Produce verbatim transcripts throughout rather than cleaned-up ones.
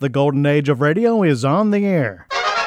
The golden age of radio is on the air.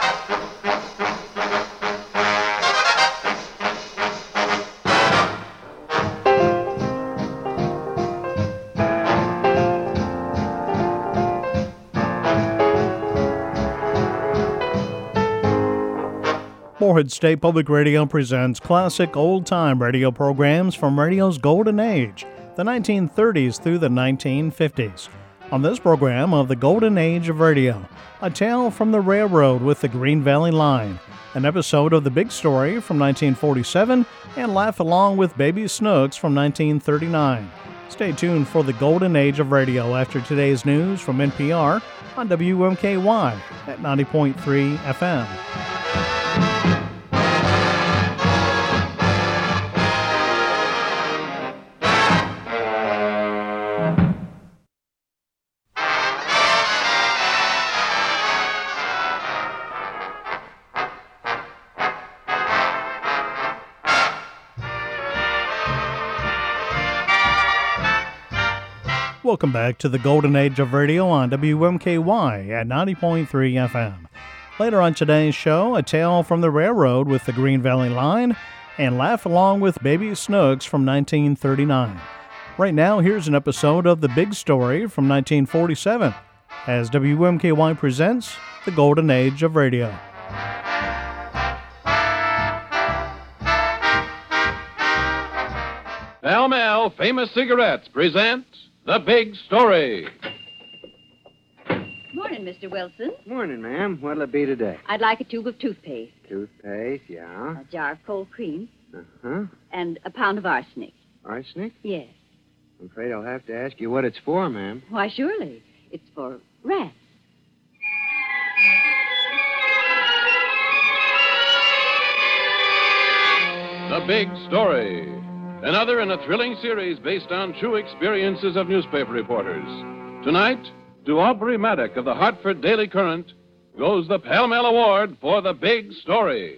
Morehead State Public Radio presents classic old-time radio programs from radio's golden age, the nineteen thirties through the nineteen fifties. On this program of the golden age of radio, a tale from the railroad with the Green Valley Line, an episode of The Big Story from nineteen forty-seven, and Laugh Along with Baby Snooks from nineteen thirty-nine. Stay tuned for the golden age of radio after today's news from N P R on W M K Y at ninety point three F M. Welcome back to the Golden Age of Radio on W M K Y at ninety point three F M. Later on today's show, a tale from the railroad with the Green Valley Line, and Laugh Along with Baby Snooks from nineteen thirty-nine. Right now, here's an episode of The Big Story from nineteen forty-seven, as W M K Y presents the Golden Age of Radio. Pall Mall Famous Cigarettes present The Big Story. Morning, Mister Wilson. Morning, ma'am. What'll it be today? I'd like a tube of toothpaste, Toothpaste, yeah. a jar of cold cream, Uh-huh. and a pound of arsenic. Arsenic? Yes. I'm afraid I'll have to ask you what it's for, ma'am. Why, surely. It's for rats. The Big Story. Another in a thrilling series based on true experiences of newspaper reporters. Tonight, to Aubrey Maddock of the Hartford Daily Current goes the Pall Mall Award for The Big Story.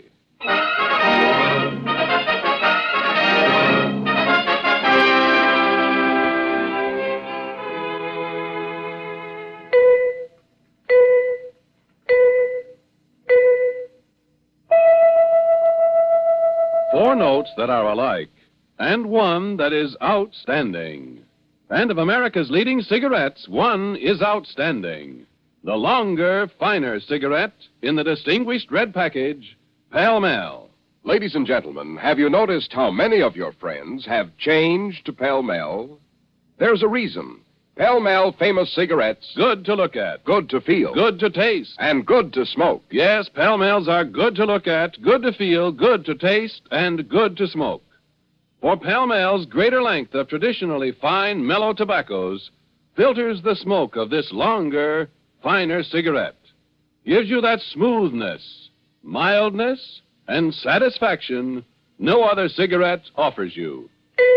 Four notes that are alike, and one that is outstanding. And of America's leading cigarettes, one is outstanding. The longer, finer cigarette in the distinguished red package, Pall Mall. Ladies and gentlemen, have you noticed how many of your friends have changed to Pall Mall? There's a reason. Pall Mall Famous Cigarettes. Good to look at. Good to feel. Good to taste. And good to smoke. Yes, Pall Malls are good to look at, good to feel, good to taste, and good to smoke. For Pall Mall's greater length of traditionally fine, mellow tobaccos filters the smoke of this longer, finer cigarette. Gives you that smoothness, mildness, and satisfaction no other cigarette offers you.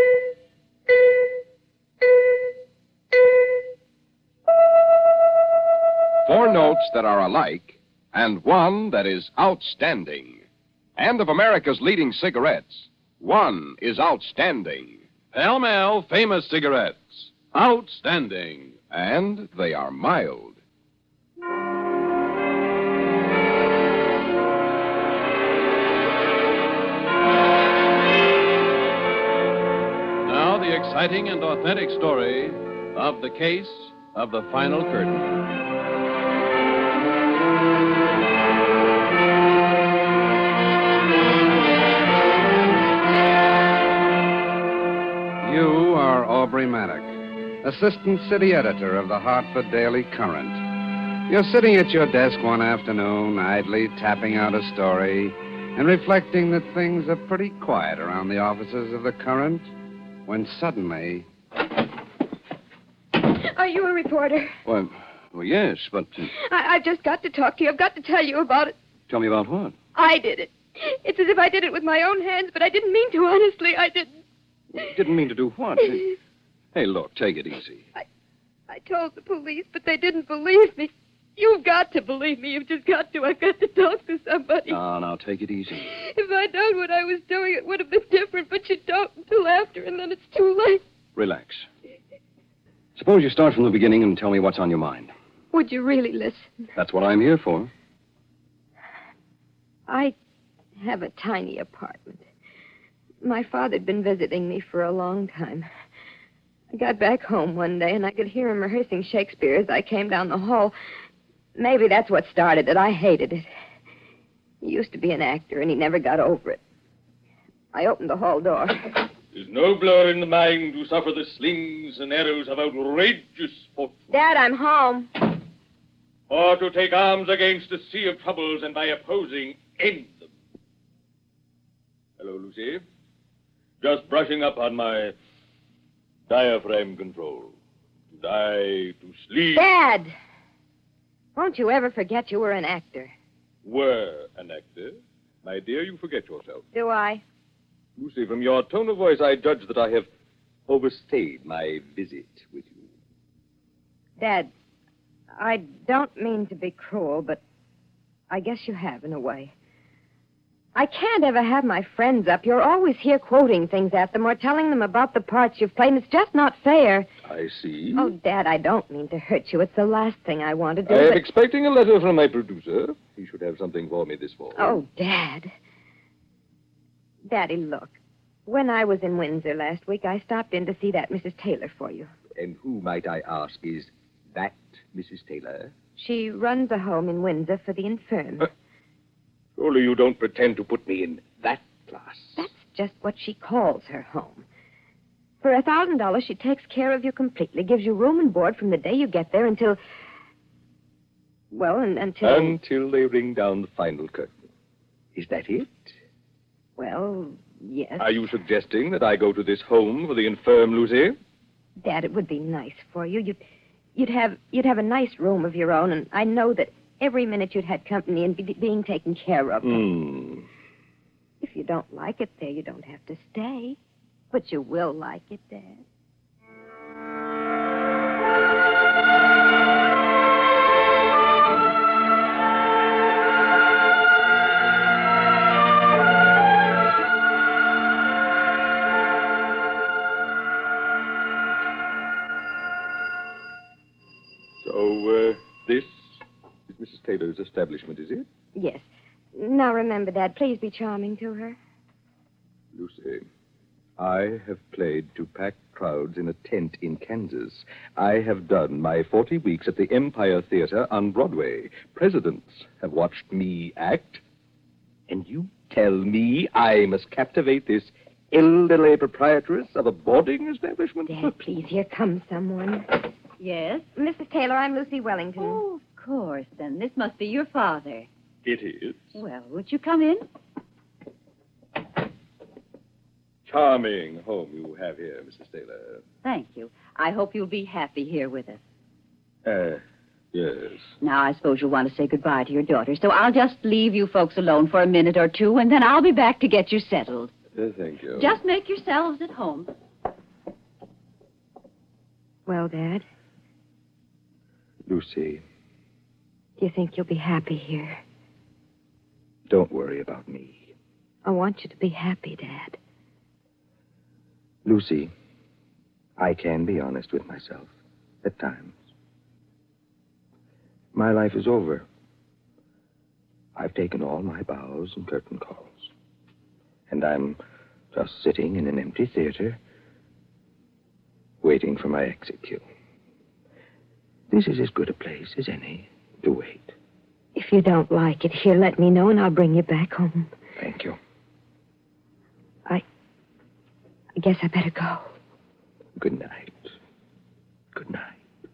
Four notes that are alike, and one that is outstanding. And of America's leading cigarettes, one is outstanding. Pall Mall Famous Cigarettes. Outstanding. And they are mild. Now the exciting and authentic story of the case of the final curtain. You are Aubrey Maddock, assistant city editor of the Hartford Daily Current. You're sitting at your desk one afternoon, idly tapping out a story and reflecting that things are pretty quiet around the offices of the Current, when suddenly... Are you a reporter? Well, well yes, but... Uh, I, I've just got to talk to you. I've got to tell you about it. tell me about what? I did it. It's as if I did it with my own hands, but I didn't mean to, honestly. I didn't. Didn't mean to do what? Hey, look, take it easy. I, I told the police, but they didn't believe me. You've got to believe me. You've just got to. I've got to talk to somebody. No, now, take it easy. If I'd known what I was doing, it would have been different, but you don't until after, and then it's too late. Relax. Suppose you start from the beginning and tell me what's on your mind. Would you really listen? That's what I'm here for. I have a tiny apartment. My father'd been visiting me for a long time. I got back home one day, and I could hear him rehearsing Shakespeare as I came down the hall. Maybe that's what started it. I hated it. He used to be an actor, and he never got over it. I opened the hall door. Is nobler in the mind to suffer the slings and arrows of outrageous fortune. Dad, I'm home. Or to take arms against a sea of troubles and by opposing end them. Hello, Lucy. Just brushing up on my diaphragm control. To die, to sleep. Dad! Won't you ever forget you were an actor? Were an actor? My dear, you forget yourself. Do I? Lucy, from your tone of voice, I judge that I have overstayed my visit with you. Dad, I don't mean to be cruel, but I guess you have in a way. I can't ever have my friends up. You're always here quoting things at them or telling them about the parts you've played, and it's just not fair. I see. Oh, Dad, I don't mean to hurt you. It's the last thing I want to do. I am but... expecting a letter from my producer. He should have something for me this fall. Oh, Dad. Daddy, look. When I was in Windsor last week, I stopped in to see that Missus Taylor for you. And who, might I ask, is that Missus Taylor? She runs a home in Windsor for the infirm. Uh, surely you don't pretend to put me in that class. That's just what she calls her home. For a thousand dollars, she takes care of you completely, gives you room and board from the day you get there until... Well, and, until... Until they ring down the final curtain. Is that it? Well, yes. Are you suggesting that I go to this home for the infirm, Lucy? Dad, it would be nice for you. You'd, you'd have you'd have a nice room of your own, and I know that every minute you'd had company and be, being taken care of. Hmm. If you don't like it there, you don't have to stay. But you will like it, Dad. So, uh, this is Missus Taylor's establishment, is it? Yes. Now remember, Dad, please be charming to her. Lucy, I have played to packed crowds in a tent in Kansas. I have done my forty weeks at the Empire Theater on Broadway. Presidents have watched me act. And you tell me I must captivate this elderly proprietress of a boarding establishment? Dad, please, here comes someone. Yes? Missus Taylor, I'm Lucy Wellington. Oh, of course, then. This must be your father. It is. Well, would you come in? Charming home you have here, Missus Taylor. Thank you. I hope you'll be happy here with us. Uh, yes. Now, I suppose you'll want to say goodbye to your daughter, so I'll just leave you folks alone for a minute or two, and then I'll be back to get you settled. Uh, thank you. Just make yourselves at home. Well, Dad, Lucy, do you think you'll be happy here? don't worry about me. I want you to be happy, Dad. Lucy, I can be honest with myself at times. My life is over. I've taken all my bows and curtain calls. And I'm just sitting in an empty theater, waiting for my exit cue. This is as good a place as any to wait. If you don't like it here, let me know, and I'll bring you back home. Thank you. I... I guess I better go. Good night. Good night.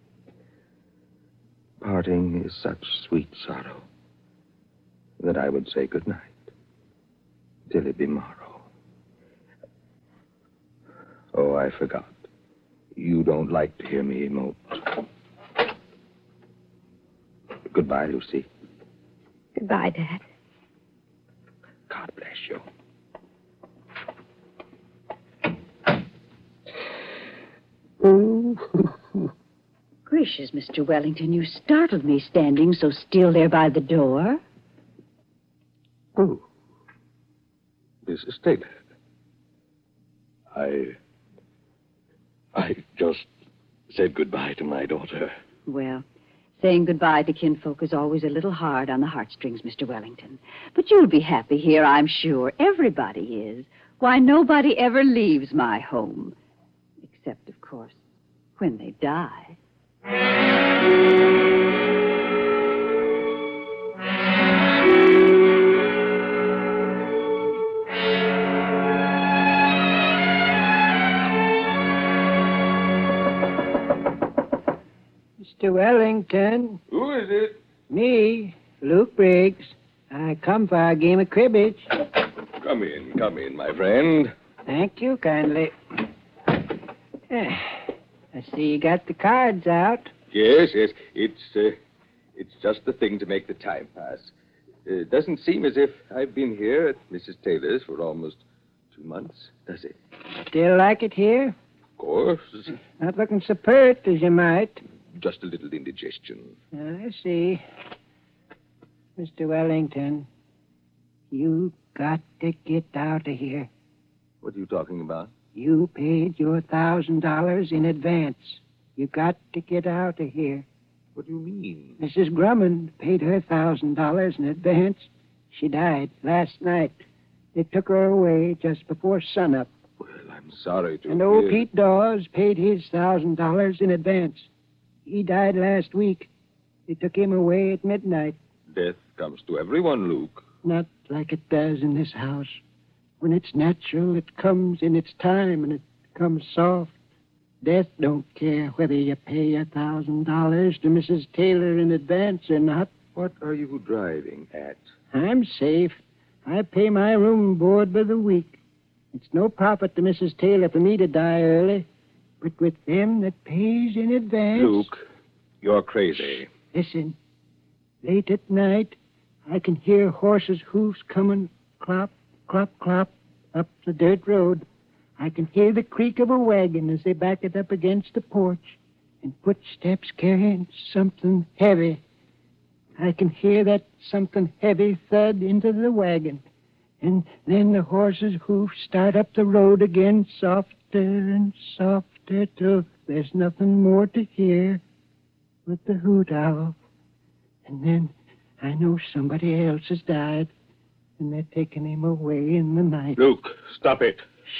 Parting is such sweet sorrow that I would say good night till it be morrow. Oh, I forgot. You don't like to hear me emote. Goodbye, Lucy. Goodbye, Dad. God bless you. Gracious, Mister Wellington, you startled me standing so still there by the door. Oh. Missus Taylor. I... I just said goodbye to my daughter. Well, Saying goodbye to kinfolk is always a little hard on the heartstrings, Mister Wellington. But you'll be happy here, I'm sure. Everybody is. Why, nobody ever leaves my home. Except, of course, when they die. Mister Wellington. Who is it? Me, Luke Briggs. I come for a game of cribbage. Come in, come in, my friend. Thank you kindly. Eh, I see you got the cards out. Yes, yes. It's, uh, it's just the thing to make the time pass. It doesn't seem as if I've been here at Missus Taylor's for almost two months, does it? Still like it here? Of course. Not looking so pert as you might. Just a little indigestion. I see. Mister Wellington, you got to get out of here. What are you talking about? You paid your thousand dollars in advance. You got to get out of here. What do you mean? Missus Grummond paid her thousand dollars in advance. She died last night. They took her away just before sunup. Well, I'm sorry to And old hear... Pete Dawes paid his thousand dollars in advance. He died last week. They took him away at midnight. Death comes to everyone, Luke. Not like it does in this house. When it's natural, it comes in its time, and it comes soft. Death don't care whether you pay a thousand dollars to Missus Taylor in advance or not. What are you driving at? I'm safe. I pay my room and board by the week. It's no profit to Missus Taylor for me to die early. But with them that pays in advance... Luke, you're crazy. Listen. Late at night, I can hear horses' hoofs coming clop, clop, clop up the dirt road. I can hear the creak of a wagon as they back it up against the porch, and footsteps carrying something heavy. I can hear that something heavy thud into the wagon, and then the horses' hoofs start up the road again, softer and softer, till there's nothing more to hear but the hoot owl. And then I know somebody else has died, and they're taking him away in the night. Luke, stop it.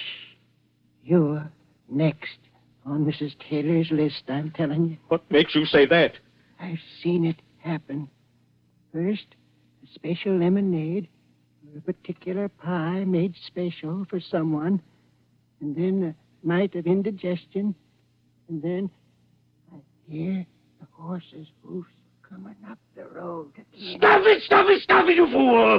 You're next on Missus Taylor's list, I'm telling you. What makes you say that? I've seen it happen. First, a special lemonade, or a particular pie made special for someone, and then a night of indigestion, and then I hear the horse's hoofs coming up the road. Stop it, stop it, stop it, you fool!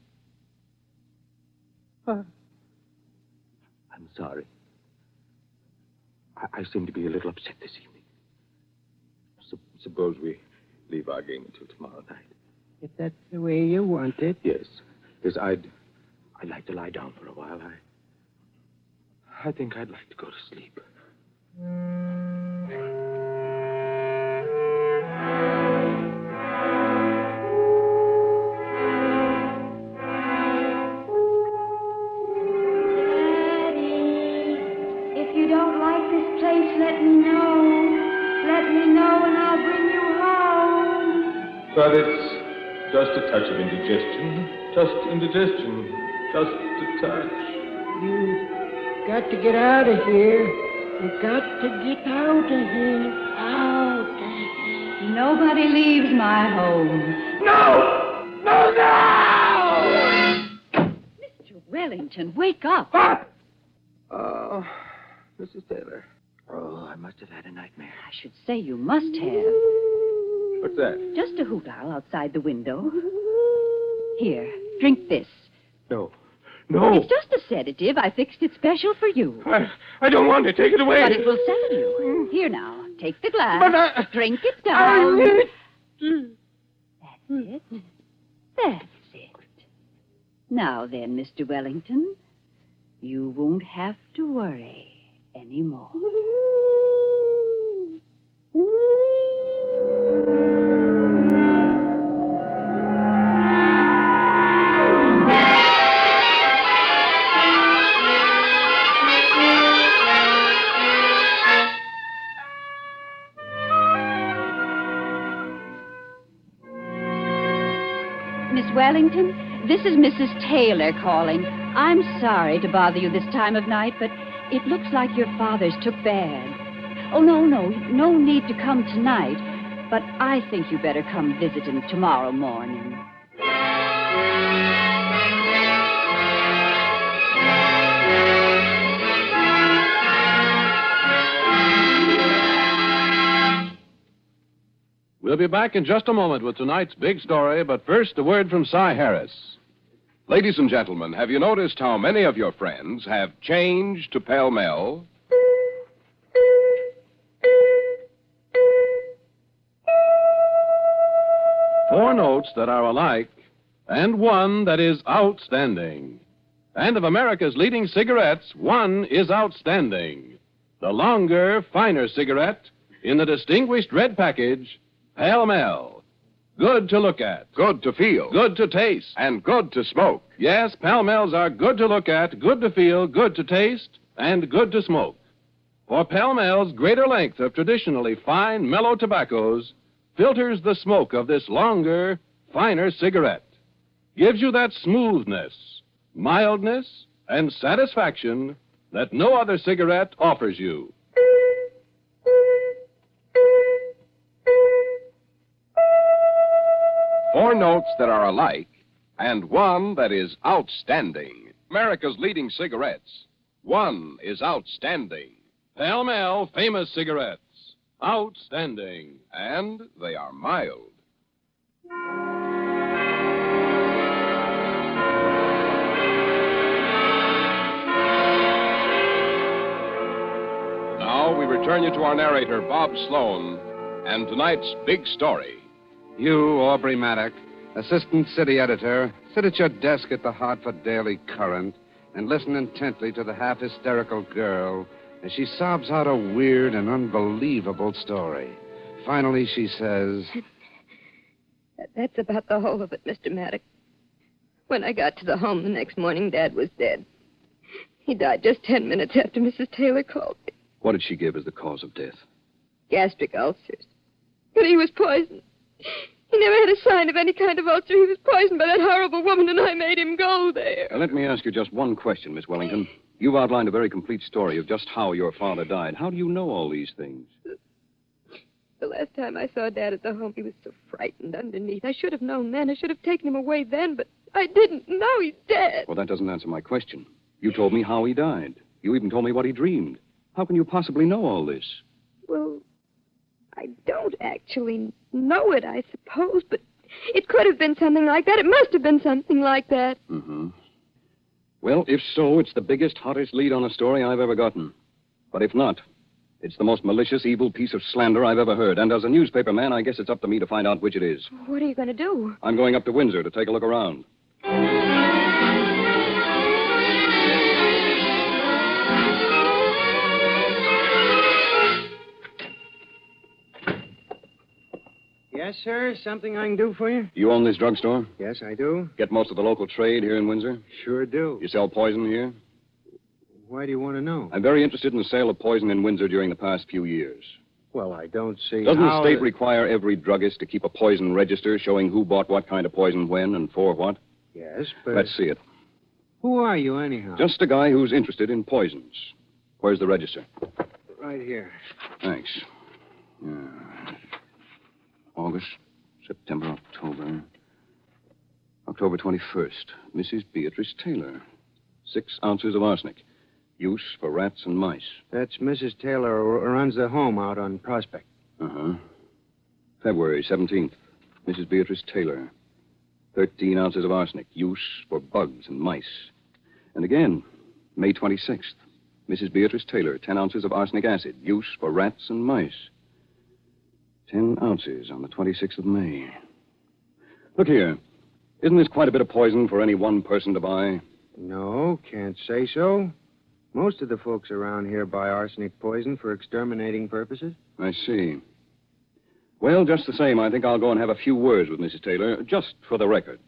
Uh, I'm sorry. I, I seem to be a little upset this evening. Sup- suppose we leave our game until tomorrow night. If that's the way you want it. Yes. Yes, I'd... I'd like to lie down for a while. I... I think I'd like to go to sleep. Let me know. Let me know and I'll bring you home. But it's just a touch of indigestion. Just indigestion. Just a touch. You got to get out of here. You got to get out of here. Out of here. Nobody leaves my home. No! No, no! Mister Wellington, wake up. Ah! Oh, Missus Taylor. Oh, I must have had a nightmare. I should say you must have. What's that? Just a hoot owl outside the window. Here, drink this. No. No. It's just a sedative. I fixed it special for you. I, I don't want to. Take it away. But it will settle you. Here now, take the glass. But I... Drink it I down. need... That's it. That's it. Now then, Mister Wellington, you won't have to worry anymore. Miss Wellington, this is Missus Taylor calling. I'm sorry to bother you this time of night, but it looks like your father's took bad. Oh, no, no, no need to come tonight, but I think you better come visit him tomorrow morning. We'll be back in just a moment with tonight's big story, but first, a word from Cy Harris. Ladies and gentlemen, have you noticed how many of your friends have changed to Pell Mell? Four notes that are alike, and one that is outstanding. And of America's leading cigarettes, one is outstanding. The longer, finer cigarette in the distinguished red package, Pall Mall. Good to look at. Good to feel. Good to taste. And good to smoke. Yes, Pall Malls are good to look at, good to feel, good to taste, and good to smoke. For Pall Mall's greater length of traditionally fine, mellow tobaccos filters the smoke of this longer, finer cigarette. Gives you that smoothness, mildness, and satisfaction that no other cigarette offers you. Four notes that are alike, and one that is outstanding. America's leading cigarettes. One is outstanding. Pall Mall famous cigarettes. Outstanding. And they are mild. Now we return you to our narrator, Bob Sloan, and tonight's big story. You, Aubrey Maddock, assistant city editor, sit at your desk at the Hartford Daily Current and listen intently to the half-hysterical girl as she sobs out a weird and unbelievable story. Finally, she says... That's about the whole of it, Mister Maddock. When I got to the home the next morning, Dad was dead. He died just ten minutes after Missus Taylor called me. What did she give as the cause of death? Gastric ulcers. But he was poisoned. He never had a sign of any kind of ulcer. He was poisoned by that horrible woman, and I made him go there. Now, let me ask you just one question, Miss Wellington. You've outlined a very complete story of just how your father died. How do you know all these things? The last time I saw Dad at the home, he was so frightened underneath. I should have known then. I should have taken him away then, but I didn't. Now he's dead. Well, that doesn't answer my question. You told me how he died. You even told me what he dreamed. How can you possibly know all this? Well, I don't actually know it, I suppose, but it could have been something like that. It must have been something like that. Mm-hmm. Well, if so, it's the biggest, hottest lead on a story I've ever gotten. But if not, it's the most malicious, evil piece of slander I've ever heard. And as a newspaper man, I guess it's up to me to find out which it is. What are you going to do? I'm going up to Windsor to take a look around. Yes, sir. Something I can do for you? You own this drugstore? Yes, I do. Get most of the local trade here in Windsor? Sure do. You sell poison here? Why do you want to know? I'm very interested in the sale of poison in Windsor during the past few years. Well, I don't see Doesn't how... the state require every druggist to keep a poison register showing who bought what kind of poison when and for what? Yes, but... Let's see it. Who are you, anyhow? Just a guy who's interested in poisons. Where's the register? Right here. Thanks. Yeah. August, September, October. October twenty-first. Missus Beatrice Taylor. Six ounces of arsenic. Use for rats and mice. That's Missus Taylor who runs the home out on Prospect. Uh-huh. February seventeenth. Missus Beatrice Taylor. Thirteen ounces of arsenic. Use for bugs and mice. And again, May twenty-sixth. Missus Beatrice Taylor. Ten ounces of arsenic acid. Use for rats and mice. Ten ounces on the twenty-sixth of May. Look here. Isn't this quite a bit of poison for any one person to buy? No, can't say so. Most of the folks around here buy arsenic poison for exterminating purposes. I see. Well, just the same, I think I'll go and have a few words with Missus Taylor, just for the record.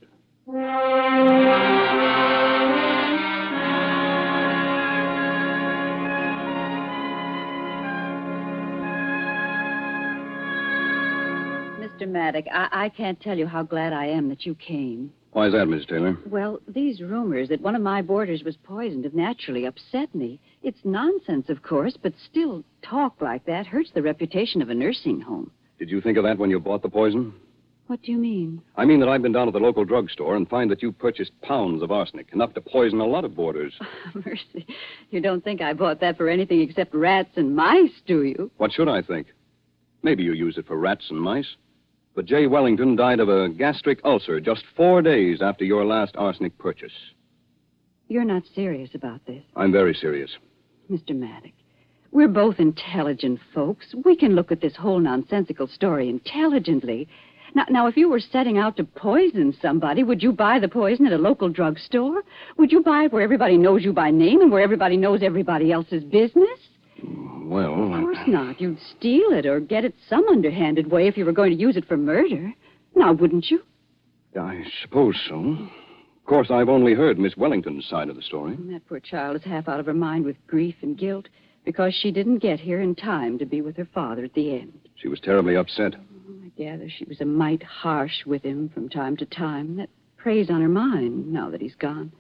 Mister Maddock, I, I can't tell you how glad I am that you came. Why is that, Missus Taylor? Well, these rumors that one of my boarders was poisoned have naturally upset me. It's nonsense, of course, but still, talk like that hurts the reputation of a nursing home. Did you think of that when you bought the poison? What do you mean? I mean that I've been down to the local drugstore and find that you purchased pounds of arsenic, enough to poison a lot of boarders. Mercy. You don't think I bought that for anything except rats and mice, do you? What should I think? Maybe you used it for rats and mice. But Jay Wellington died of a gastric ulcer just four days after your last arsenic purchase. You're not serious about this. I'm very serious. Mister Maddox, we're both intelligent folks. We can look at this whole nonsensical story intelligently. Now, now, if you were setting out to poison somebody, would you buy the poison at a local drugstore? Would you buy it where everybody knows you by name and where everybody knows everybody else's business? Well... Of course not. You'd steal it or get it some underhanded way if you were going to use it for murder. Now, wouldn't you? I suppose so. Of course, I've only heard Miss Wellington's side of the story. And that poor child is half out of her mind with grief and guilt because she didn't get here in time to be with her father at the end. She was terribly upset. I gather she was a mite harsh with him from time to time. That preys on her mind now that he's gone.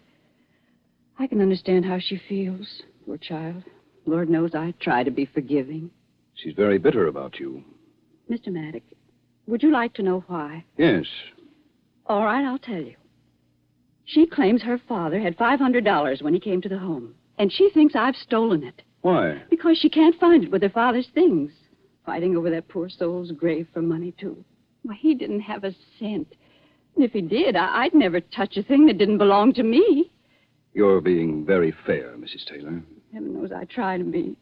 I can understand how she feels, poor child. Lord knows I try to be forgiving. She's very bitter about you. Mister Maddox, would you like to know why? Yes. All right, I'll tell you. She claims her father had five hundred dollars when he came to the home, and she thinks I've stolen it. Why? Because she can't find it with her father's things. Fighting over that poor soul's grave for money, too. Why, he didn't have a cent. And if he did, I- I'd never touch a thing that didn't belong to me. You're being very fair, Missus Taylor. Heaven knows I try to be.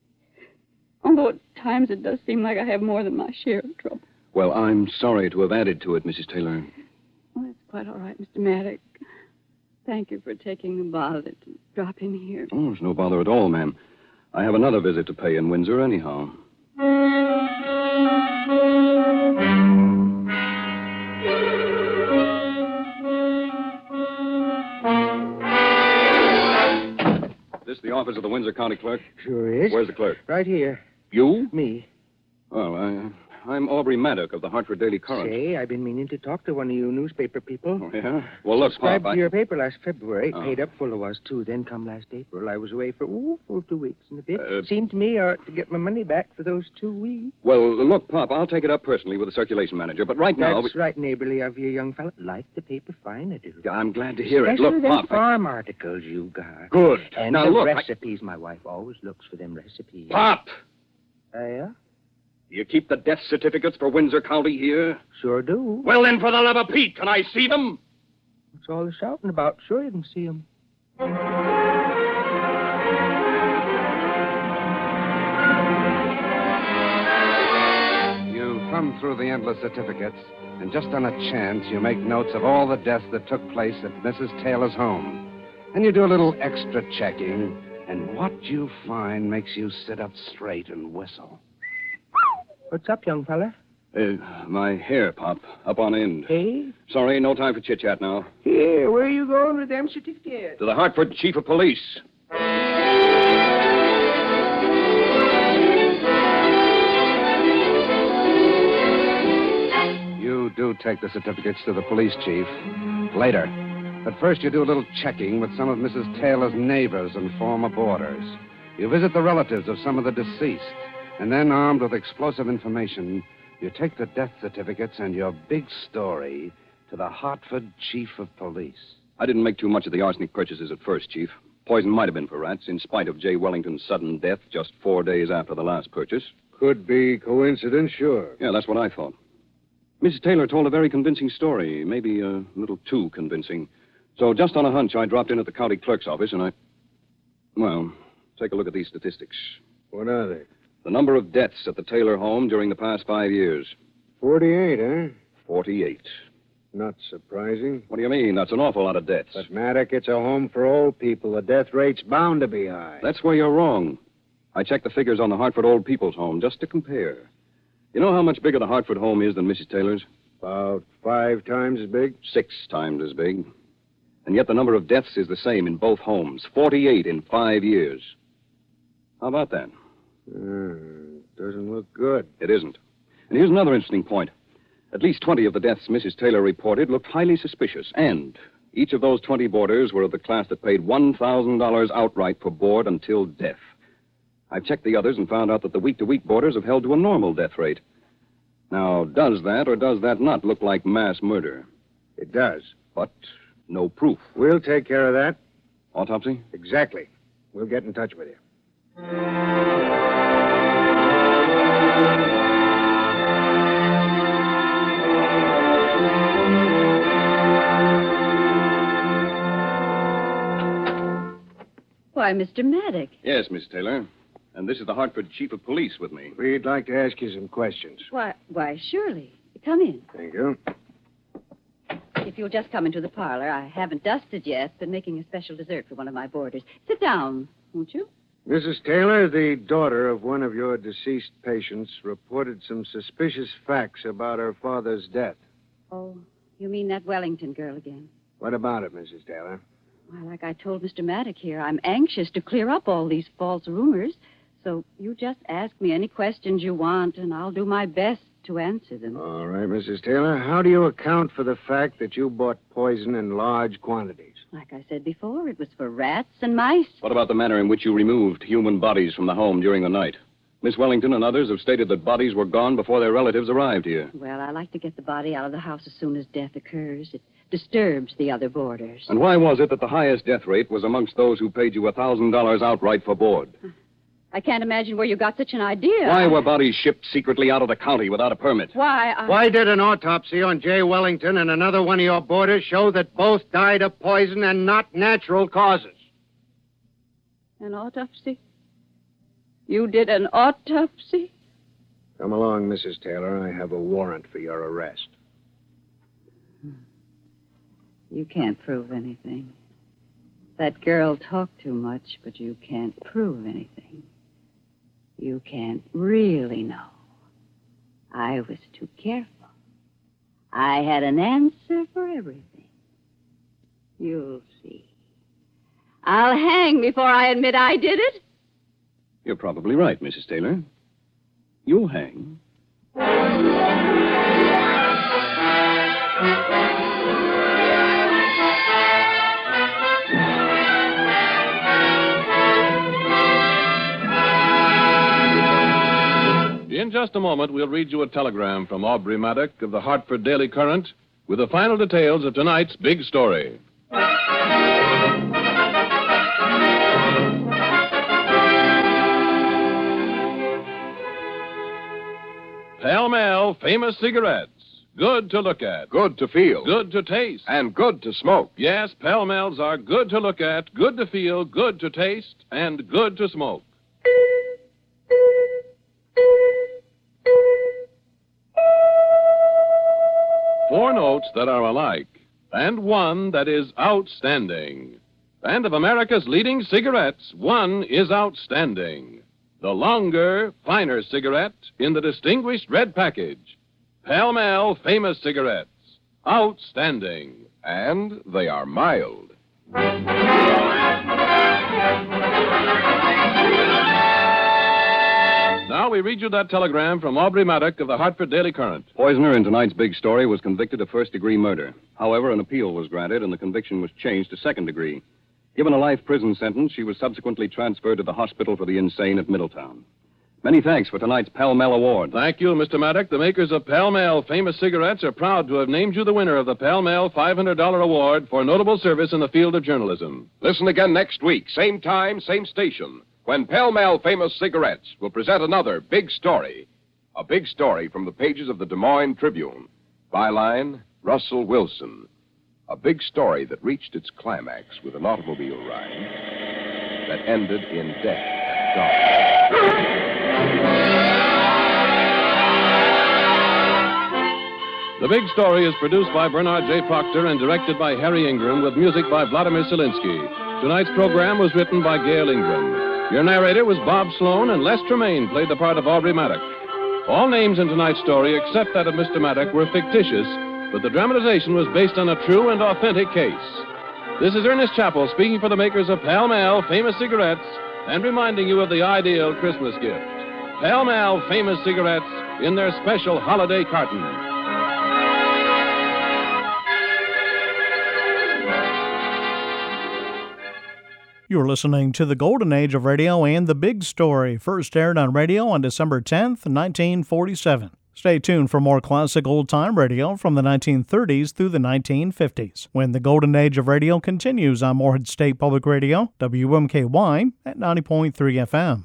Although at times it does seem like I have more than my share of trouble. Well, I'm sorry to have added to it, Missus Taylor. Well, that's quite all right, Mister Maddox. Thank you for taking the bother to drop in here. Oh, it's no bother at all, ma'am. I have another visit to pay in Windsor anyhow. This the office of the Windsor County Clerk? Sure is. Where's the clerk? Right here. You? Me. Well, I, I'm Aubrey Maddock of the Hartford Daily Current. Say, I've been meaning to talk to one of you newspaper people. Oh, yeah? Well, look, Subscribed Pop, I... to your paper last February. Oh. Paid up full of was, too. Then come last April. I was away for, ooh, full two weeks and a bit. Uh, Seemed to me I ought to get my money back for those two weeks. Well, look, Pop, I'll take it up personally with the circulation manager, but right now... That's we... right, neighborly of you, young fella. Like the paper fine, I do. I'm glad to hear it. Especially Look, them Pop... I- farm articles you got. Good. And now, the look... I- recipes. My wife always looks for them recipes. Pop! Uh, yeah? You keep the death certificates for Windsor County here? Sure do. Well, then, for the love of Pete, can I see them? That's all they're shouting about. Sure you can see them. You thumb through the endless certificates, and just on a chance, you make notes of all the deaths that took place at Missus Taylor's home. And you do a little extra checking, and what you find makes you sit up straight and whistle. What's up, young fella? Uh, my hair, Pop, up on end. Hey? Sorry, no time for chit-chat now. Here, where are you going with them certificates? To the Hartford Chief of Police. You do take the certificates to the police chief later. But first you do a little checking with some of Missus Taylor's neighbors and former boarders. You visit the relatives of some of the deceased. And then, armed with explosive information, you take the death certificates and your big story to the Hartford Chief of Police. I didn't make too much of the arsenic purchases at first, Chief. Poison might have been for rats, in spite of Jay Wellington's sudden death just four days after the last purchase. Could be coincidence, sure. Yeah, that's what I thought. Missus Taylor told a very convincing story, maybe a little too convincing. So just on a hunch, I dropped in at the county clerk's office and I... Well, take a look at these statistics. What are they? The number of deaths at the Taylor home during the past five years. Forty-eight, huh? Forty-eight. Not surprising. What do you mean? That's an awful lot of deaths. But, Maddock, it's a home for old people. The death rate's bound to be high. That's where you're wrong. I checked the figures on the Hartford Old People's Home just to compare. You know how much bigger the Hartford home is than Missus Taylor's? About five times as big? Six times as big. And yet the number of deaths is the same in both homes. Forty-eight in five years. How about that? Uh, doesn't look good. It isn't. And here's another interesting point. At least twenty of the deaths Missus Taylor reported looked highly suspicious, and each of those twenty boarders were of the class that paid one thousand dollars outright for board until death. I've checked the others and found out that the week-to-week boarders have held to a normal death rate. Now, does that or does that not look like mass murder? It does. But no proof. We'll take care of that. Autopsy? Exactly. We'll get in touch with you. Why, Mister Maddox. Yes, Miss Taylor. And this is the Hartford Chief of Police with me. We'd like to ask you some questions. Why, why, surely. Come in. Thank you. If you'll just come into the parlor. I haven't dusted yet, but making a special dessert for one of my boarders. Sit down, won't you? Missus Taylor, the daughter of one of your deceased patients, reported some suspicious facts about her father's death. Oh, you mean that Wellington girl again? What about it, Missus Taylor? Well, like I told Mister Maddox here, I'm anxious to clear up all these false rumors. So you just ask me any questions you want, and I'll do my best to answer them. All right, Missus Taylor. How do you account for the fact that you bought poison in large quantities? Like I said before, it was for rats and mice. What about the manner in which you removed human bodies from the home during the night? Miss Wellington and others have stated that bodies were gone before their relatives arrived here. Well, I like to get the body out of the house as soon as death occurs. It disturbs the other boarders. And why was it that the highest death rate was amongst those who paid you one thousand dollars outright for board? I can't imagine where you got such an idea. Why were bodies shipped secretly out of the county without a permit? Why, I... Why did an autopsy on Jay Wellington and another one of your boarders show that both died of poison and not natural causes? An autopsy? You did an autopsy? Come along, Missus Taylor. I have a warrant for your arrest. You can't prove anything. That girl talked too much, but you can't prove anything. You can't really know. I was too careful. I had an answer for everything. You'll see. I'll hang before I admit I did it. You're probably right, Missus Taylor. You'll hang. In just a moment, we'll read you a telegram from Aubrey Maddox of the Hartford Daily Current with the final details of tonight's big story. Pall Mall Famous Cigarettes. Good to look at. Good to feel. Good to taste. And good to smoke. Yes, Pall Malls are good to look at, good to feel, good to taste, and good to smoke. Four notes that are alike, and one that is outstanding. And of America's leading cigarettes, one is outstanding. The longer, finer cigarette in the distinguished red package. Pall Mall Famous Cigarettes. Outstanding. And they are mild. Now we read you that telegram from Aubrey Maddox of the Hartford Daily Current. Poisoner in tonight's big story was convicted of first-degree murder. However, an appeal was granted, and the conviction was changed to second degree. Given a life prison sentence, she was subsequently transferred to the hospital for the insane at Middletown. Many thanks for tonight's Pall Mall Award. Thank you, Mister Maddox. The makers of Pall Mall Famous Cigarettes are proud to have named you the winner of the Pall Mall five hundred dollars Award for notable service in the field of journalism. Listen again next week, same time, same station, when Pall Mall Famous Cigarettes will present another big story. A big story from the pages of the Des Moines Tribune. Byline, Russell Wilson. A big story that reached its climax with an automobile ride that ended in death at dawn. The Big Story is produced by Bernard J. Proctor and directed by Harry Ingram with music by Vladimir Selinsky. Tonight's program was written by Gail Ingram. Your narrator was Bob Sloan, and Les Tremaine played the part of Aubrey Maddox. All names in tonight's story, except that of Mister Maddox, were fictitious, but the dramatization was based on a true and authentic case. This is Ernest Chappell speaking for the makers of Pall Mall Famous Cigarettes and reminding you of the ideal Christmas gift. Pall Mall Famous Cigarettes in their special holiday carton. You're listening to the Golden Age of Radio and The Big Story, first aired on radio on December tenth, nineteen forty-seven. Stay tuned for more classic old-time radio from the nineteen thirties through the nineteen fifties, when the Golden Age of Radio continues on Morehead State Public Radio, W M K Y, at ninety point three F M.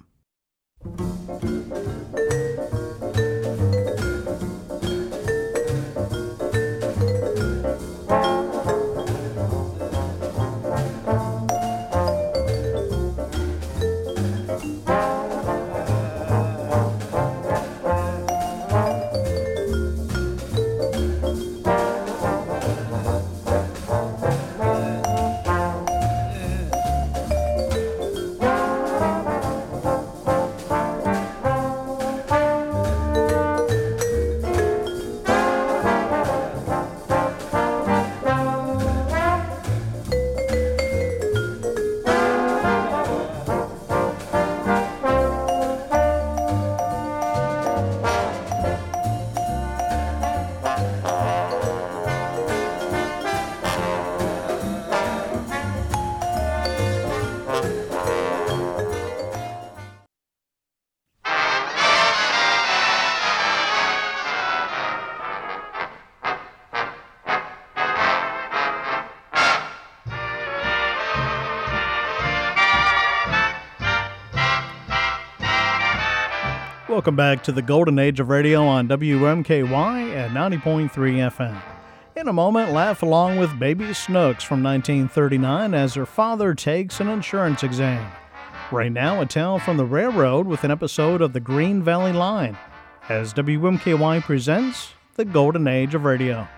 Welcome back to the Golden Age of Radio on W M K Y at ninety point three F M. In a moment, laugh along with Baby Snooks from nineteen thirty-nine as her father takes an insurance exam. Right now, a tale from the railroad with an episode of the Green Valley Line, as W M K Y presents the Golden Age of Radio.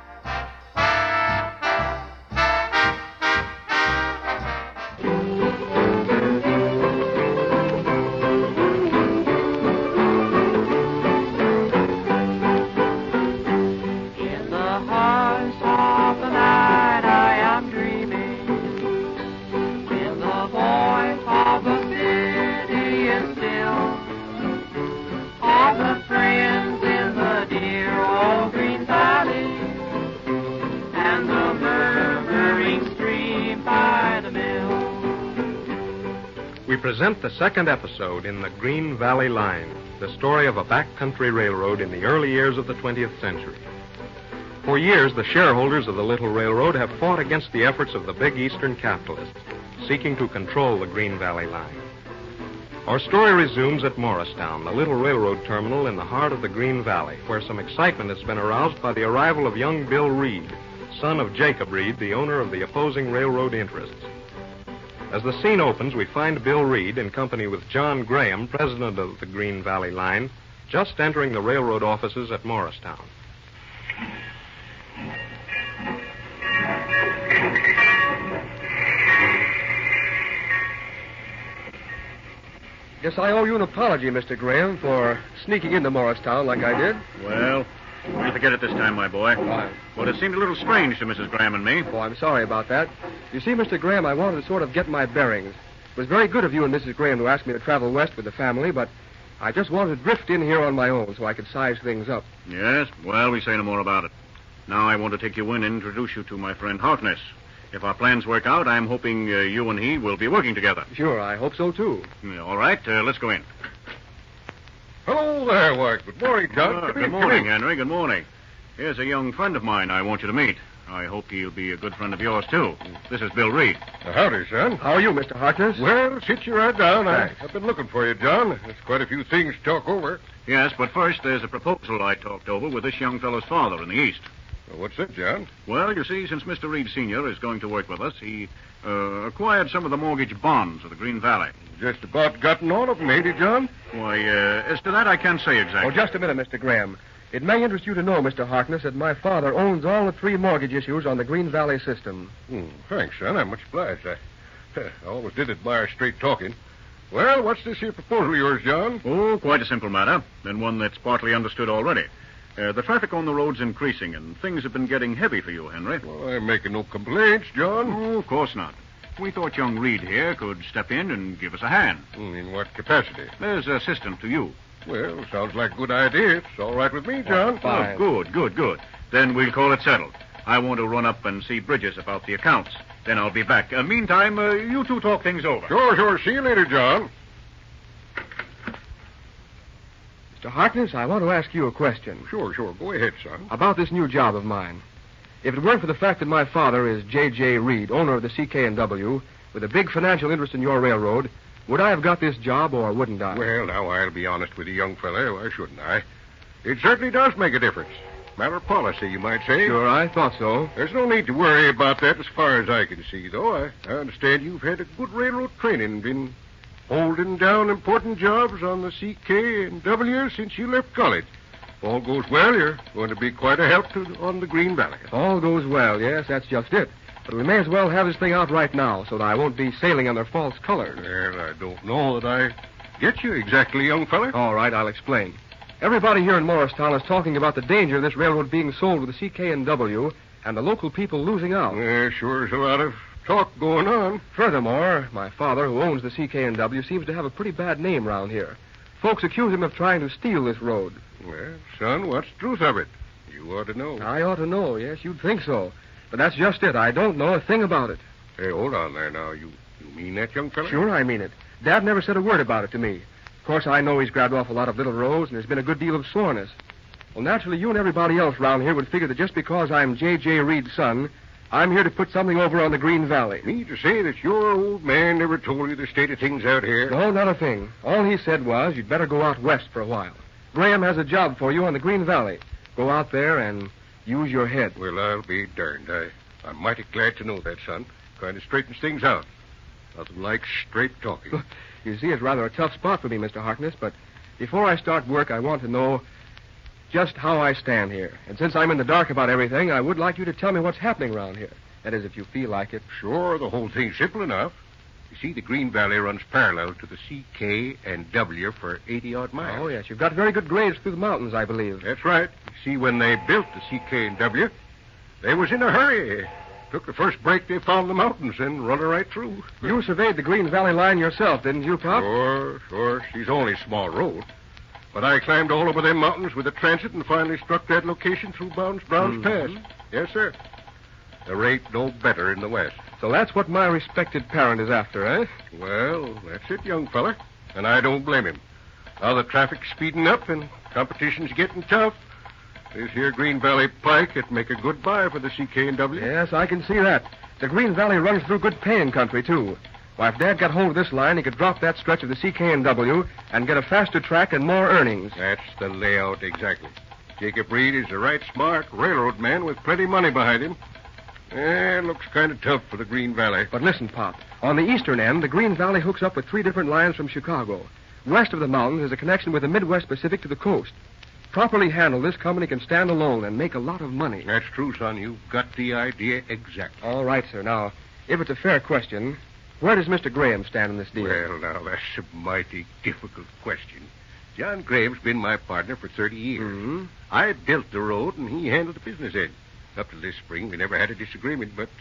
Present the second episode in the Green Valley Line, the story of a backcountry railroad in the early years of the twentieth century. For years, the shareholders of the little railroad have fought against the efforts of the big Eastern capitalists, seeking to control the Green Valley Line. Our story resumes at Morristown, the little railroad terminal in the heart of the Green Valley, where some excitement has been aroused by the arrival of young Bill Reed, son of Jacob Reed, the owner of the opposing railroad interests. As the scene opens, we find Bill Reed in company with John Graham, president of the Green Valley Line, just entering the railroad offices at Morristown. Guess I owe you an apology, Mister Graham, for sneaking into Morristown like I did. Well, we'll forget it this time, my boy. Why? Well, it seemed a little strange to Missus Graham and me. Oh, I'm sorry about that. You see, Mister Graham, I wanted to sort of get my bearings. It was very good of you and Missus Graham to ask me to travel west with the family, but I just wanted to drift in here on my own so I could size things up. Yes? Well, we say no more about it. Now I want to take you in and introduce you to my friend Harkness. If our plans work out, I'm hoping uh, you and he will be working together. Sure, I hope so, too. Yeah, all right, uh, let's go in. Hello there, Mark. Good morning, John. Uh, Come good in, morning, come in. Henry. Good morning. Here's a young friend of mine I want you to meet. I hope he'll be a good friend of yours, too. This is Bill Reed. Uh, howdy, son. How are you, Mister Harkness? Well, sit you right down. I, Thanks. I've been looking for you, John. There's quite a few things to talk over. Yes, but first there's a proposal I talked over with this young fellow's father in the East. Well, what's that, John? Well, you see, since Mister Reed Senior is going to work with us, he uh, acquired some of the mortgage bonds of the Green Valley. Just about gotten all of them, ain't he, John? Why, uh, as to that, I can't say exactly. Oh, just a minute, Mister Graham. It may interest you to know, Mister Harkness, that my father owns all the three mortgage issues on the Green Valley system. Hmm, thanks, son. I'm much obliged. I, I always did admire straight talking. Well, what's this here proposal of yours, John? Oh, quite a simple matter, and one that's partly understood already. Uh, the traffic on the road's increasing, and things have been getting heavy for you, Henry. Well, I'm making no complaints, John. Oh, of course not. We thought young Reed here could step in and give us a hand. In what capacity? As assistant to you. Well, sounds like a good idea. It's all right with me, John. Oh, good, good, good. Then we'll call it settled. I want to run up and see Bridges about the accounts. Then I'll be back. Uh, meantime, uh, you two talk things over. Sure, sure. See you later, John. Mister Harkness, I want to ask you a question. Sure, sure. Go ahead, son. About this new job of mine. If it weren't for the fact that my father is J J. Reed, owner of the C K and W, with a big financial interest in your railroad, would I have got this job or wouldn't I? Well, now, I'll be honest with you, young fella. Why shouldn't I? It certainly does make a difference. Matter of policy, you might say. Sure, I thought so. There's no need to worry about that as far as I can see, though. I, I understand you've had a good railroad training and been holding down important jobs on the C K and W since you left college. If all goes well, you're going to be quite a help to, on the Green Valley. If all goes well, yes, that's just it. But we may as well have this thing out right now so that I won't be sailing under false colors. Well, I don't know that I get you exactly, young fella. All right, I'll explain. Everybody here in Morristown is talking about the danger of this railroad being sold with the C K and W and the local people losing out. Yeah, sure is a lot of talk going on. Furthermore, my father, who owns the C K and W, seems to have a pretty bad name round here. Folks accuse him of trying to steal this road. Well, son, what's the truth of it? You ought to know. I ought to know, yes, you'd think so. But that's just it. I don't know a thing about it. Hey, hold on there now. You, you mean that, young fella? Sure, I mean it. Dad never said a word about it to me. Of course, I know he's grabbed off a lot of little roads, and there's been a good deal of soreness. Well, naturally, you and everybody else round here would figure that just because I'm J J. Reed's son, I'm here to put something over on the Green Valley. Me to say that your old man never told you the state of things out here? No, not a thing. All he said was you'd better go out west for a while. Graham has a job for you on the Green Valley. Go out there and use your head. Well, I'll be darned. I, I'm mighty glad to know that, son. Kind of straightens things out. Nothing like straight talking. You see, it's rather a tough spot for me, Mister Harkness, but before I start work, I want to know just how I stand here. And since I'm in the dark about everything, I would like you to tell me what's happening around here. That is, if you feel like it. Sure, the whole thing's simple enough. You see, the Green Valley runs parallel to the C K and W for eighty-odd miles. Oh, yes. You've got very good grades through the mountains, I believe. That's right. You see, when they built the C K and W, they was in a hurry. Took the first break they found the mountains and run her right through. You surveyed the Green Valley line yourself, didn't you, Pop? Sure, sure. She's only a small road. But I climbed all over them mountains with a transit and finally struck that location through Brown's, Brown's Mm-hmm. Pass. Yes, sir. There ain't no better in the West. So that's what my respected parent is after, eh? Well, that's it, young fella. And I don't blame him. Now the traffic's speeding up and competition's getting tough. This here Green Valley Pike would make a good buy for the C K and W. Yes, I can see that. The Green Valley runs through good paying country, too. Why, if Dad got hold of this line, he could drop that stretch of the C K and W and get a faster track and more earnings. That's the layout, exactly. Jacob Reed is a right smart railroad man with plenty of money behind him. Eh, it looks kind of tough for the Green Valley. But listen, Pop. On the eastern end, the Green Valley hooks up with three different lines from Chicago. West of the mountains is a connection with the Midwest Pacific to the coast. Properly handled, this company can stand alone and make a lot of money. That's true, son. You've got the idea exactly. All right, sir. Now, if it's a fair question, where does Mister Graham stand in this deal? Well, now, that's a mighty difficult question. John Graham's been my partner for thirty years. Mm-hmm. I built the road, and he handled the business end. Up to this spring, we never had a disagreement, but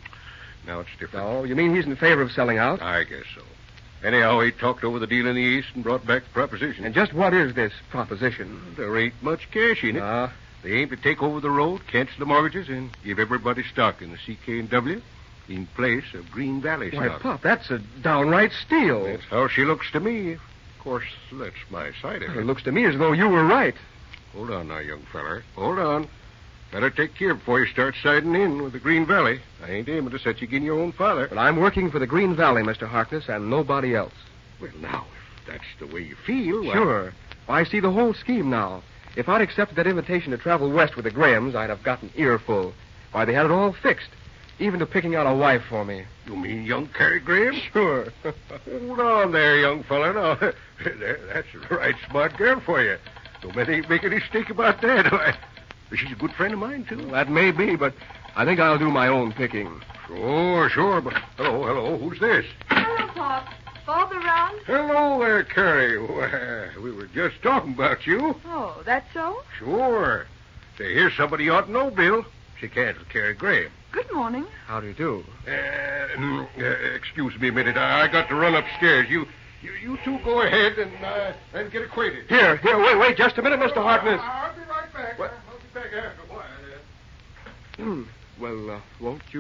now it's different. Oh, you mean he's in favor of selling out? I guess so. Anyhow, he talked over the deal in the East and brought back the proposition. And just what is this proposition? There ain't much cash in it. Uh, they aim to take over the road, cancel the mortgages, and give everybody stock in the C K and W in place of Green Valley why, stock. Pop, that's a downright steal. That's how she looks to me. Of course, that's my side of it. It looks to me as though you were right. Hold on now, young feller. Hold on. Better take care before you start siding in with the Green Valley. I ain't aiming to set you again your own father. But I'm working for the Green Valley, Mister Harkness, and nobody else. Well, now, if that's the way you feel... Why... Sure. Well, I see the whole scheme now. If I'd accepted that invitation to travel west with the Grahams, I'd have gotten earful. Why, they had it all fixed, even to picking out a wife for me. You mean young Carrie Graham? Sure. Hold on there, young fella. Now, that's a right smart girl for you. No man ain't make any mistake about that. Why, she's a good friend of mine, too. Well, that may be, but I think I'll do my own picking. Sure, sure, but... Hello, hello, who's this? Hello, Pop. Bob around? Hello there, Carrie. Well, we were just talking about you. Oh, that's so? Sure. Say, here's somebody you ought to know, Bill. She can't Carrie Graham. Good morning. How do you do? Uh, mm, uh, excuse me a minute. I, I got to run upstairs. You... You, you two go ahead and uh, and get acquainted. Here, here, wait, wait, just a minute, Mister Harkness. I'll be right back. What? I'll be back after a while. Hmm. Well, uh, won't you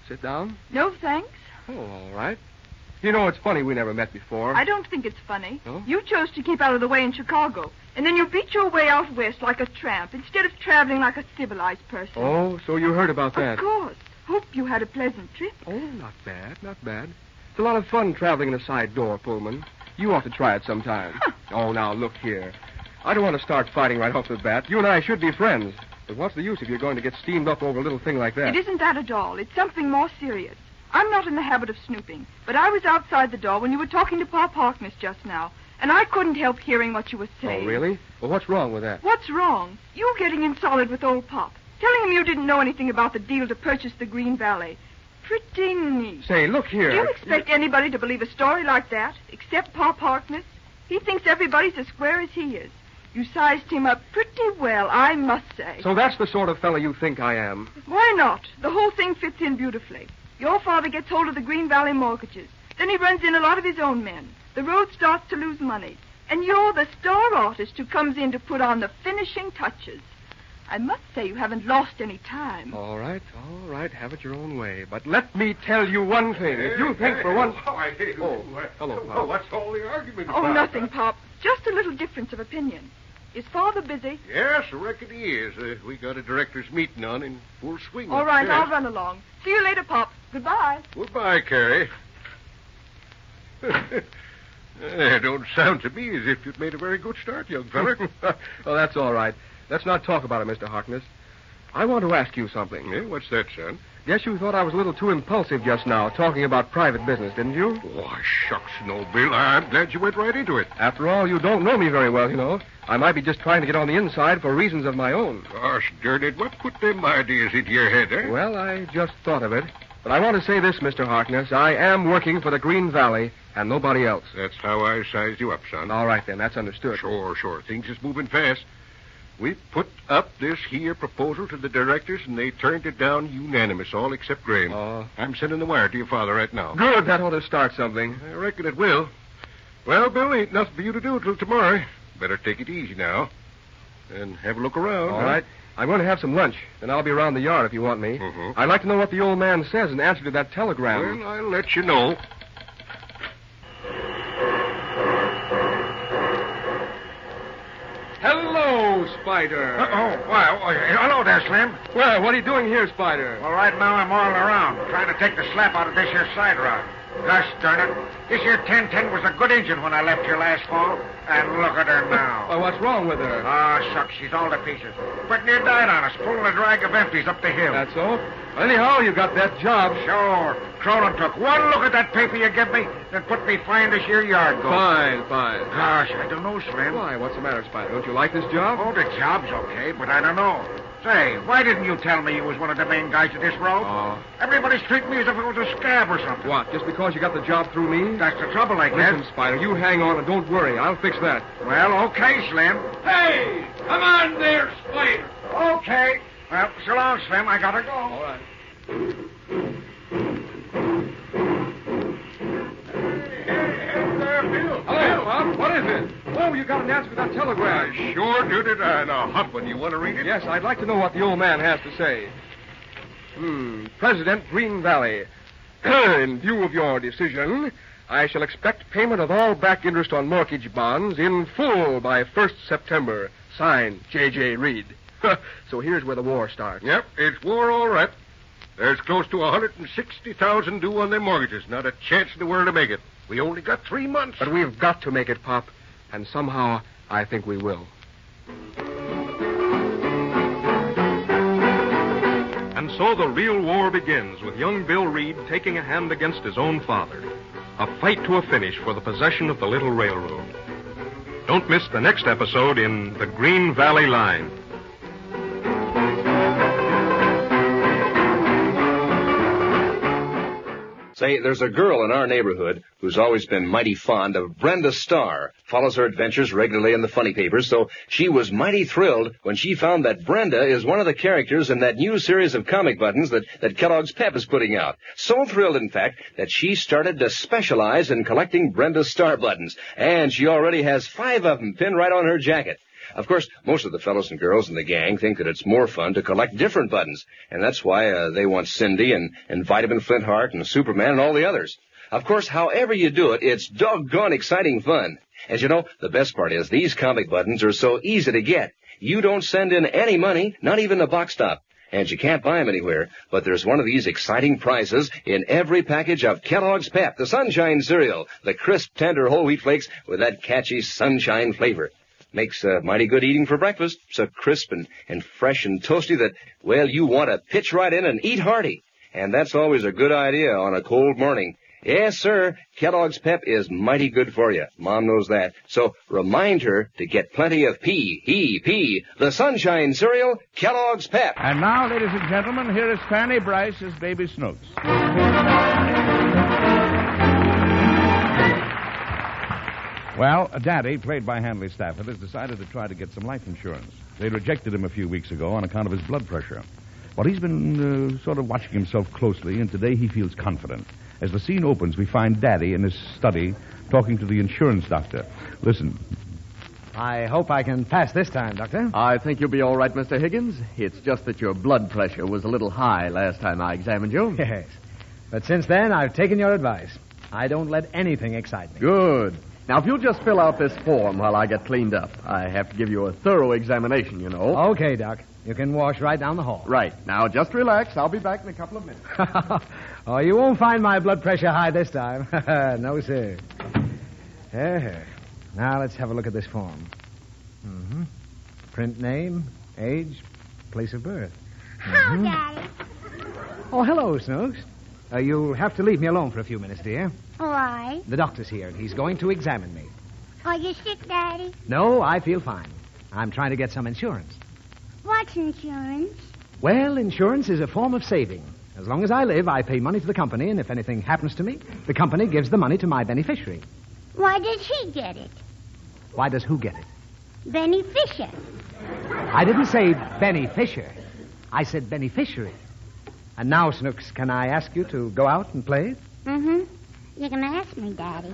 sit down. No, thanks. Oh, all right. You know, it's funny we never met before. I don't think it's funny. No? You chose to keep out of the way in Chicago, and then you beat your way out west like a tramp instead of traveling like a civilized person. Oh, so you heard about that? Of course. Hope you had a pleasant trip. Oh, not bad, not bad. It's a lot of fun traveling in a side door, Pullman. You ought to try it sometime. Huh. Oh, now, look here. I don't want to start fighting right off the bat. You and I should be friends. But what's the use if you're going to get steamed up over a little thing like that? It isn't that at all. It's something more serious. I'm not in the habit of snooping, but I was outside the door when you were talking to Pop Harkness just now, and I couldn't help hearing what you were saying. Oh, really? Well, what's wrong with that? What's wrong? You getting in solid with old Pop, telling him you didn't know anything about the deal to purchase the Green Valley. Pretty neat. Say, look here. Do you expect anybody to believe a story like that, except Pop Harkness? He thinks everybody's as square as he is. You sized him up pretty well, I must say. So that's the sort of fellow you think I am. Why not? The whole thing fits in beautifully. Your father gets hold of the Green Valley mortgages. Then he runs in a lot of his own men. The road starts to lose money. And you're the star artist who comes in to put on the finishing touches. I must say you haven't lost any time. All right, all right, have it your own way. But let me tell you one thing. If you think for one... Oh, Oh, hello, Pop. Oh, what's all the argument Oh, about? nothing, Pop. Just a little difference of opinion. Is Father busy? Yes, I reckon he is. Uh, we got a director's meeting on in full swing. All right, upstairs. I'll run along. See you later, Pop. Goodbye. Goodbye, Carrie. Eh, don't sound to me as if you'd made a very good start, young feller. Oh, that's all right. Let's not talk about it, Mister Harkness. I want to ask you something. Yeah, what's that, son? Guess you thought I was a little too impulsive just now, talking about private business, didn't you? Oh, shucks, no, Bill. I'm glad you went right into it. After all, you don't know me very well, you know. I might be just trying to get on the inside for reasons of my own. Gosh darn it, what put them ideas into your head, eh? Well, I just thought of it. But I want to say this, Mister Harkness. I am working for the Green Valley and nobody else. That's how I sized you up, son. All right, then. That's understood. Sure, sure. Things is moving fast. We put up this here proposal to the directors, and they turned it down unanimous, all except Graham. Oh. I'm sending the wire to your father right now. Good. That ought to start something. I reckon it will. Well, Bill, ain't nothing for you to do till tomorrow. Better take it easy now. And have a look around. All huh? right. I'm going to have some lunch, and I'll be around the yard if you want me. Mm-hmm. I'd like to know what the old man says in answer to that telegram. Well, I'll let you know. Hello, Spider. Uh-oh. Well, uh, hello there, Slim. Well, what are you doing here, Spider? Well, right now I'm all around, trying to take the slap out of this here side rod. Gosh darn it. This here ten ten was a good engine when I left here last fall. And look at her now. Well, what's wrong with her? Ah, shucks, she's all to pieces. But near died on us, pulling a drag of empties up the hill. That's so? Anyhow, you got that job. Sure. Cronin took one look at that paper you give me, then put me fine this here yard go. Fine, fine. Gosh, I don't know, Slim. Why, what's the matter, Spider? Don't you like this job? Oh, the job's okay, but I don't know. Say, why didn't you tell me you was one of the main guys of this road? Oh. Everybody's treating me as if it was a scab or something. What, just because you got the job through me? That's the trouble, I guess. Listen, Spider, you hang on and don't worry. I'll fix that. Well, okay, Slim. Hey, come on there, Spider. Okay. Well, so long, Slim. I gotta go. All right. Hello, Bob. What is it? Oh, you got an answer to that telegram. I sure did it, and a hot one. You want to read it? Yes, I'd like to know what the old man has to say. Hmm. President Green Valley. In view of your decision, I shall expect payment of all back interest on mortgage bonds in full by first September. Signed, J J. Reed. So here's where the war starts. Yep, it's war all right. There's close to one hundred sixty thousand due on their mortgages. Not a chance in the world to make it. We only got three months. But we've got to make it, Pop. And somehow, I think we will. And so the real war begins, with young Bill Reed taking a hand against his own father. A fight to a finish for the possession of the little railroad. Don't miss the next episode in The Green Valley Line. Say, there's a girl in our neighborhood who's always been mighty fond of Brenda Starr. Follows her adventures regularly in the funny papers, so she was mighty thrilled when she found that Brenda is one of the characters in that new series of comic buttons that, that Kellogg's Pep is putting out. So thrilled, in fact, that she started to specialize in collecting Brenda Starr buttons. And she already has five of them pinned right on her jacket. Of course, most of the fellows and girls in the gang think that it's more fun to collect different buttons, and that's why uh, they want Cindy and, and Vitamin Flintheart and Superman and all the others. Of course, however you do it, it's doggone exciting fun. As you know, the best part is these comic buttons are so easy to get. You don't send in any money, not even a box top. And you can't buy them anywhere, but there's one of these exciting prizes in every package of Kellogg's Pep, the Sunshine cereal, the crisp, tender whole wheat flakes with that catchy sunshine flavor. Makes uh, mighty good eating for breakfast, so crisp and, and fresh and toasty that, well, you want to pitch right in and eat hearty. And that's always a good idea on a cold morning. Yes, sir, Kellogg's Pep is mighty good for you. Mom knows that. So remind her to get plenty of P E P, the Sunshine cereal, Kellogg's Pep. And now, ladies and gentlemen, here is Fanny Bryce as Baby Snooks. Well, Daddy, played by Hanley Stafford, has decided to try to get some life insurance. They rejected him a few weeks ago on account of his blood pressure. Well, he's been uh, sort of watching himself closely, and today he feels confident. As the scene opens, we find Daddy in his study talking to the insurance doctor. Listen. I hope I can pass this time, Doctor. I think you'll be all right, Mister Higgins. It's just that your blood pressure was a little high last time I examined you. Yes. But since then, I've taken your advice. I don't let anything excite me. Good. Now, if you'll just fill out this form while I get cleaned up. I have to give you a thorough examination, you know. Okay, Doc. You can wash right down the hall. Right. Now, just relax. I'll be back in a couple of minutes. Oh, you won't find my blood pressure high this time. No, sir. There. Now, let's have a look at this form. Mm-hmm. Print name, age, place of birth. How, Daddy? Oh, hello, Snooks. Uh, you'll have to leave me alone for a few minutes, dear. Why? The doctor's here, and he's going to examine me. Are you sick, Daddy? No, I feel fine. I'm trying to get some insurance. What's insurance? Well, insurance is a form of saving. As long as I live, I pay money to the company, and if anything happens to me, the company gives the money to my beneficiary. Why does he get it? Why does who get it? Benny Fisher. I didn't say Benny Fisher. I said beneficiary. And now, Snooks, can I ask you to go out and play? Mm-hmm. You can ask me, Daddy.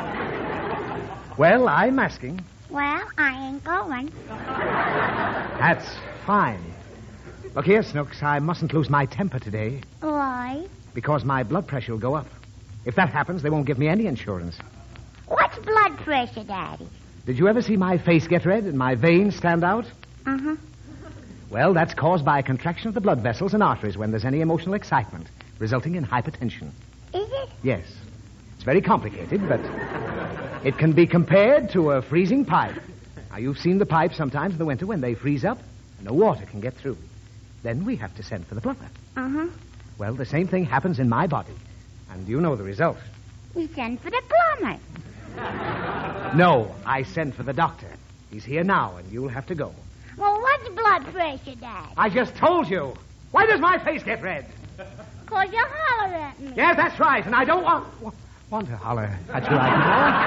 Well, I'm asking. Well, I ain't going. That's fine. Look here, Snooks, I mustn't lose my temper today. Why? Because my blood pressure will go up. If that happens, they won't give me any insurance. What's blood pressure, Daddy? Did you ever see my face get red and my veins stand out? Uh-huh. Well, that's caused by a contraction of the blood vessels and arteries when there's any emotional excitement, resulting in hypertension. Is it? Yes. It's very complicated, but it can be compared to a freezing pipe. Now, you've seen the pipe sometimes in the winter when they freeze up, and no water can get through. Then we have to send for the plumber. Uh-huh. Well, the same thing happens in my body, and you know the result. You send for the plumber. No, I sent for the doctor. He's here now, and you'll have to go. Well, what's blood pressure, Dad? I just told you. Why does my face get red? Because you holler at me. Yes, that's right, and I don't want... want to holler at you right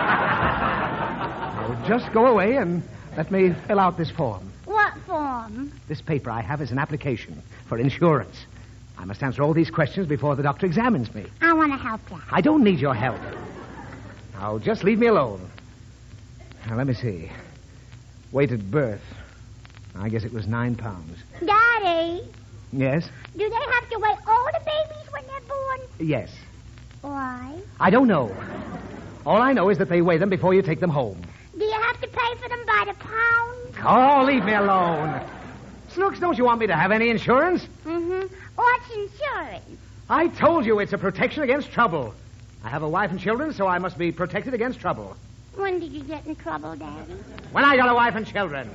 now. Now, just go away and let me fill out this form. What form? This paper I have is an application for insurance. I must answer all these questions before the doctor examines me. I want to help you. I don't need your help. Now, just leave me alone. Now, let me see. Weight at birth. I guess it was nine pounds. Daddy, Yes? do they have to weigh all the babies when they're born? Yes. Why? I don't know. All I know is that they weigh them before you take them home. Do you have to pay for them by the pound? Oh, leave me alone. Snooks, don't you want me to have any insurance? Mm-hmm. What's insurance? I told you it's a protection against trouble. I have a wife and children, so I must be protected against trouble. When did you get in trouble, Daddy? When I got a wife and children.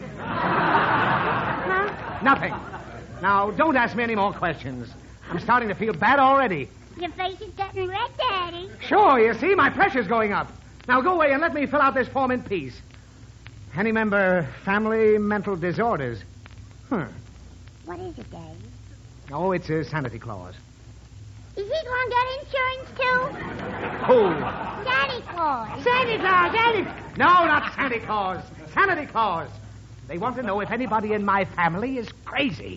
Huh? Nothing. Now, don't ask me any more questions. I'm starting to feel bad already. Your face is getting red, Daddy. Sure, you see, my pressure's going up. Now go away and let me fill out this form in peace. Any member, family, mental disorders. Huh. What is it, Daddy? Oh, it's a sanity clause. Is he going to get insurance, too? Who? Santa Claus. Santa Claus, Santa... No, not Santa Claus. Sanity Claus. They want to know if anybody in my family is crazy.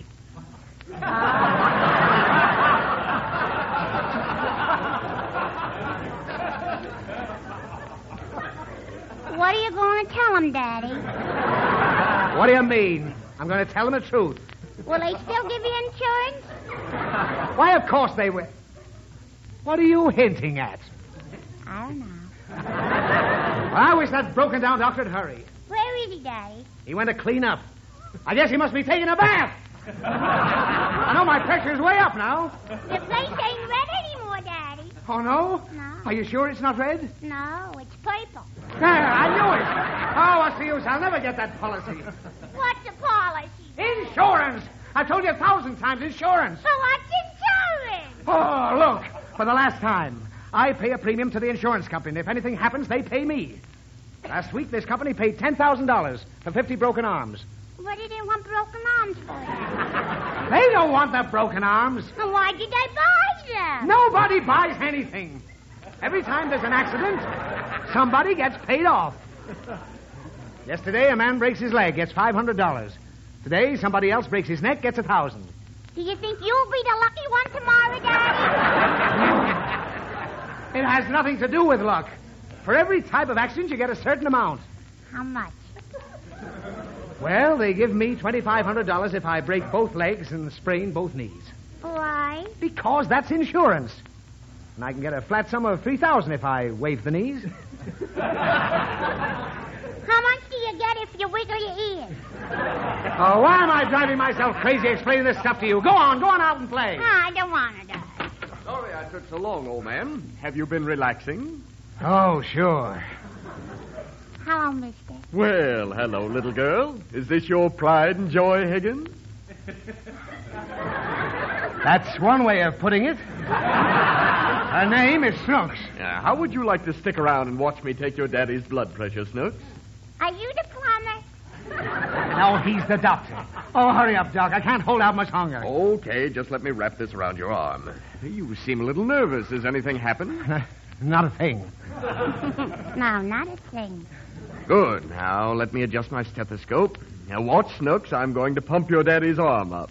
What are you going to tell him, Daddy? What do you mean? I'm going to tell them the truth. Will they still give you insurance? Why, of course they will. What are you hinting at? I don't know. Well, I wish that broken-down doctor would hurry. Where is he, Daddy? He went to clean up. I guess he must be taking a bath. I know my pressure's way up now. The place ain't red anymore, Daddy. Oh, no? No. Are you sure it's not red? No, it's purple. There, I knew it. Oh, what's the use? I'll never get that policy. What's a policy? Insurance! I've told you a thousand times, insurance. So what's insurance? Oh, look, for the last time, I pay a premium to the insurance company. If anything happens, they pay me. Last week, this company paid ten thousand dollars for fifty broken arms. What do they want broken arms for, Daddy? They don't want the broken arms. Well, why did they buy them? Nobody buys anything. Every time there's an accident, somebody gets paid off. Yesterday, a man breaks his leg, gets five hundred dollars. Today, somebody else breaks his neck, gets a thousand. Do you think you'll be the lucky one tomorrow, Daddy? It has nothing to do with luck. For every type of accident, you get a certain amount. How much? Well, they give me twenty-five hundred dollars if I break both legs and sprain both knees. Why? Because that's insurance. And I can get a flat sum of three thousand dollars if I waive the knees. How much do you get if you wiggle your ears? Oh, why am I driving myself crazy explaining this stuff to you? Go on, go on out and play. No, I don't want to, Daddy. Sorry I took so long, old man. Have you been relaxing? Oh, sure. Hello, mister. Well, hello, little girl. Is this your pride and joy, Higgins? That's one way of putting it. Her name is Snooks. Yeah, how would you like to stick around and watch me take your daddy's blood pressure, Snooks? Are you the plumber? No, he's the doctor. Oh, hurry up, Doc. I can't hold out much longer. Okay, just let me wrap this around your arm. You seem a little nervous. Has anything happened? Not a thing. No, not a thing. Good. Now, let me adjust my stethoscope. Now, watch, Snooks. I'm going to pump your daddy's arm up.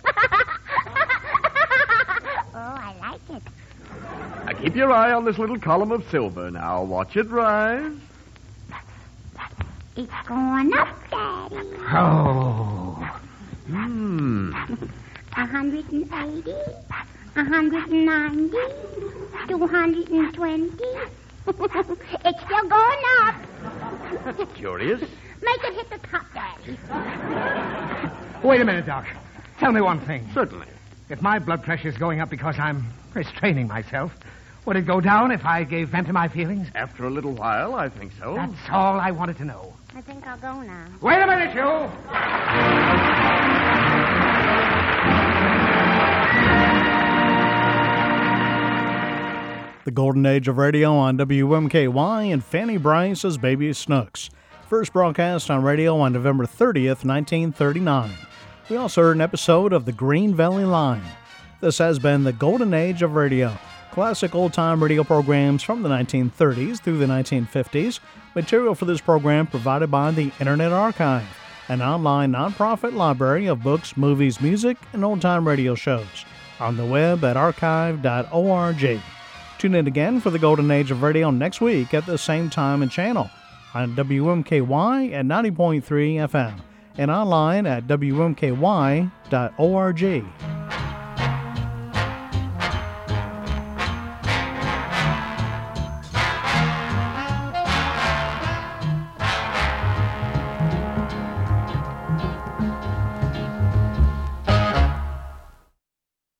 Oh, I like it. Now, keep your eye on this little column of silver. Now, watch it rise. It's going up, Daddy. Oh. Hmm. A hundred and eighty, a hundred and ninety, two hundred and twenty. It's still going up. Curious. Make it hit the top, Daddy. Wait a minute, Doc. Tell me one thing. Certainly. If my blood pressure is going up because I'm restraining myself, would it go down if I gave vent to my feelings? After a little while, I think so. That's all I wanted to know. I think I'll go now. Wait a minute, you! The golden age of radio on W M K Y and Fanny Bryce's Baby Snooks. First broadcast on radio on November thirtieth, nineteen thirty-nine. We also heard an episode of the Green Valley Line. This has been the golden age of radio. Classic old-time radio programs from the nineteen thirties through the nineteen fifties. Material for this program provided by the Internet Archive, an online nonprofit library of books, movies, music, and old-time radio shows. On the web at archive dot org. Tune in again for the golden age of radio next week at the same time and channel on W M K Y at ninety point three F M and online at W M K Y dot org.